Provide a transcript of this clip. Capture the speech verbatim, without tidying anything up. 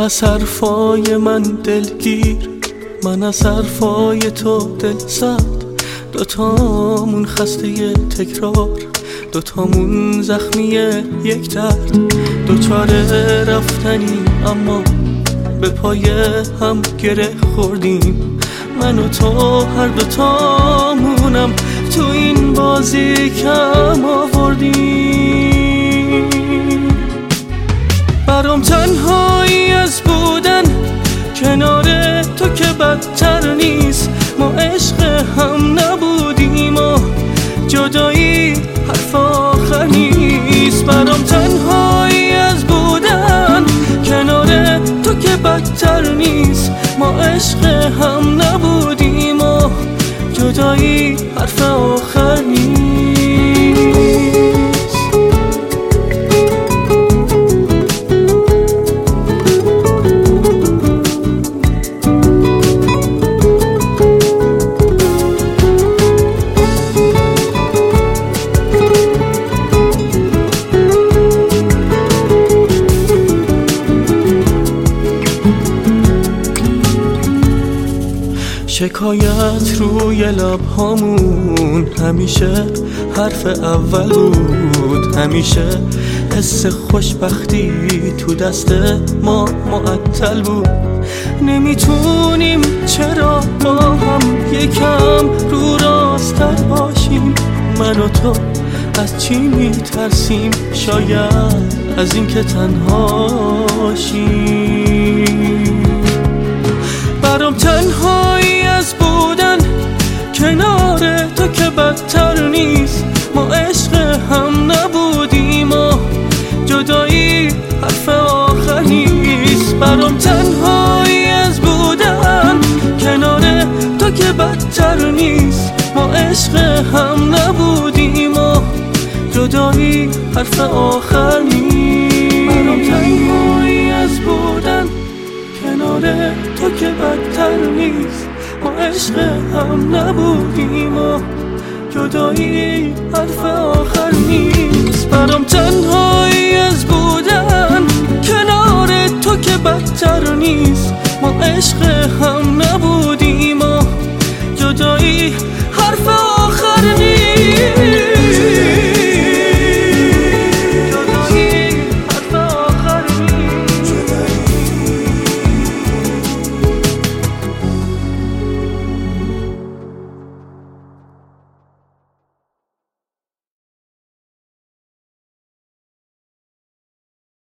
از حرفای من دلگیر، من از حرفای تو دل سرد، دوتامون خسته ی تکرار، دوتامون زخمی یک درد، دوچاره رفتنی اما به پای هم گره خوردیم. من و تو هر دوتامونم تو این بازی کم آوردیم. برام تنهایی از بودن کنار تو که بدتر نیست، ما عشق هم نبودیم و جدایی حرف آخر نیست. برام تنهایی از بودن کنار تو که بدتر نیست، ما عشق هم نبودیم و جدایی حرف آخر نیست. شکایت روی لبهامون همیشه حرف اول بود، همیشه حس خوشبختی تو دست ما معطل بود. نمیتونیم چرا با هم یکم رو راستر باشیم؟ من و تو از چی میترسیم؟ شاید از این که تنهاشیم. برام تنهایی از بودن کنار تو که بدتر نیست، ما عشق هم نبودیم و جدایی حرف آخر نیست. برام تنهایی از بودن کنار تو که بدتر نیست، ما عشق هم نبودیم و جدایی حرف آخر نیست. برام تنهایی از بودن کنار تو که بدتر نیست، ما عشق هم نبودیم و جدایی حرف آخر نیست. برام تنهایی از بودن کنار تو که بدتر نیست، ما عشق هم نبودیم